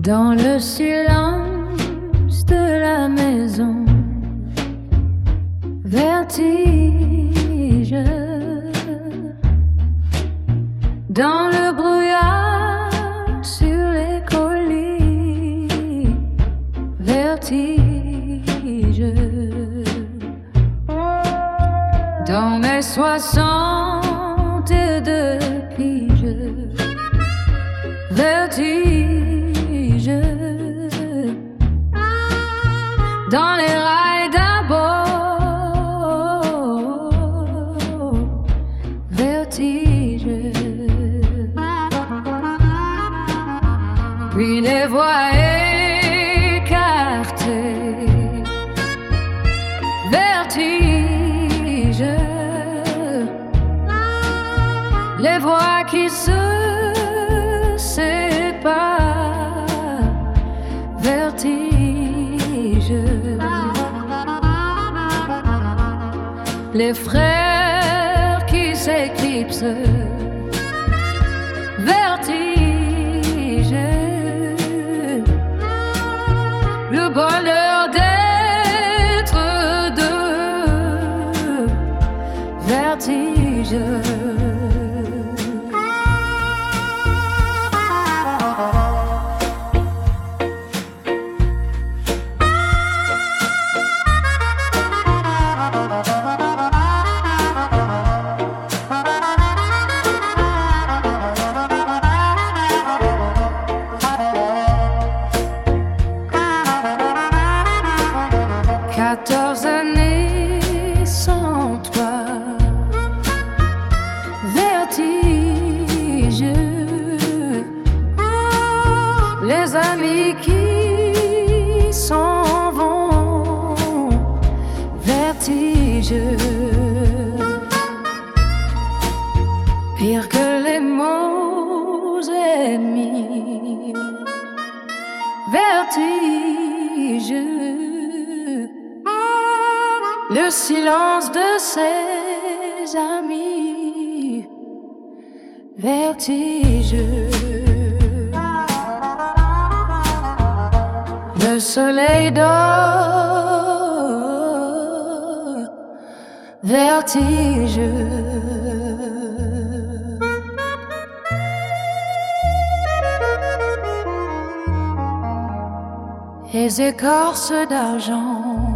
Dans le silence de la maison, vertige. Dans le brouillard sur les colis, vertige. Dans mes 62 piges, vertige. Dans les rails d'abord, vertige. Puis les voies écartées, vertige. Les voies qui se séparent, vertige. Les frères qui s'éclipsent, vertige. Le bonheur d'être deux, vertige. Les amis qui s'en vont, vertige. Pire que les mots ennemis, vertige. Le silence de ses amis, vertige. Le soleil dort, vertige. Les écorces d'argent,